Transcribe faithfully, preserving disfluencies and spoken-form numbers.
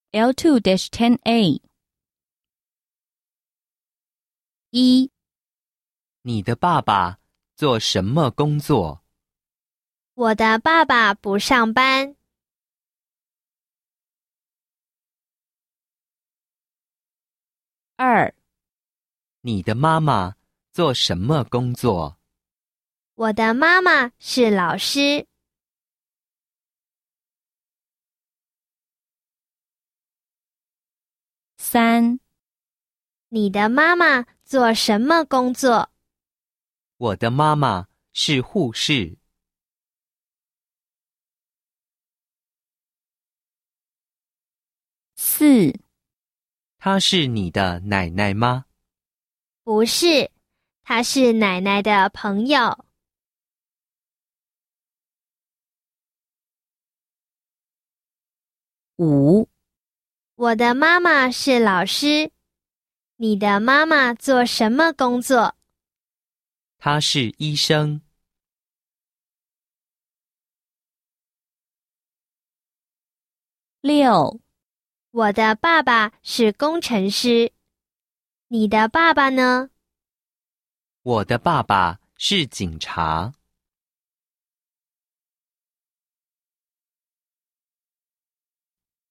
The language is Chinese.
L two dash ten A 一， 你的爸爸做什么工作？ 我的爸爸不上班。 二， 你的妈妈做什么工作？ 我的妈妈是老师。 三， 你的妈妈做什么工作？ 我的妈妈是护士。 四， 她是你的奶奶吗？ 不是，她是奶奶的朋友。 五， 我的妈妈是老师。你的妈妈做什么工作？ 她是医生。 六， 我的爸爸是工程师。你的爸爸呢？ 我的爸爸是警察。